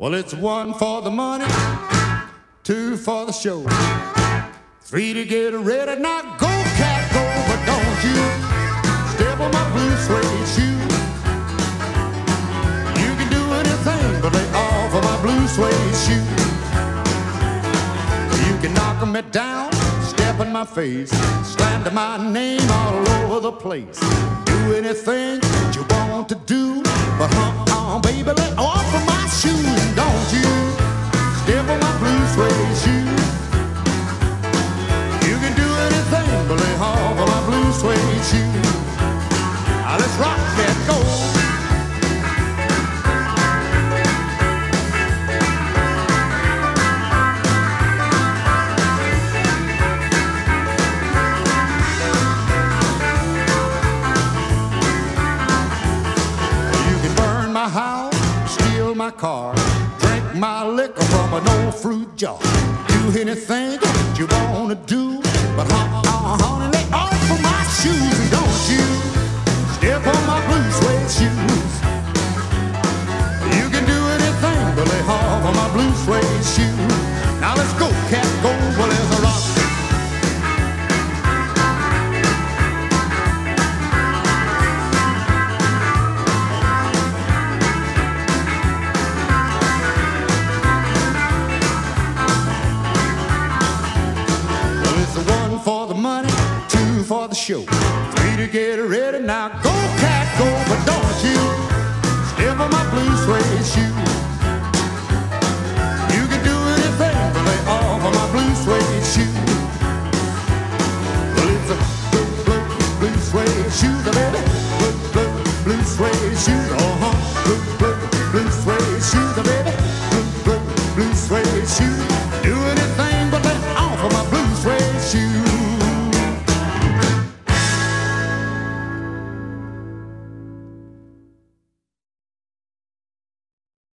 Well, it's one for the money, two for the show, three to get ready. Now go, cat, go, but don't you step on my blue suede shoe. You can do anything but lay off of my blue suede shoe. You can knock me down, step in my face, slander my name all over the place. Do anything that you want to do, but baby, let off of my shoes. Don't you step on my blue suede shoes. You can do anything but lay off of my blue suede shoes. Now let's rock that go. My house, steal my car, drink my liquor from an old fruit jar. Do anything that you wanna do, but honey, lay off of my shoes. And don't you step on my blue suede shoes. You can do anything but lay off of my blue suede shoes. Now let's go, cat, go, well, there's a rock. For the money, two for the show, three to get ready. Now go, cat, go, but don't you step on my blue suede shoe. You can do anything but lay off of my blue suede shoe. Well, it's a blue suede shoe, baby, blue suede shoe.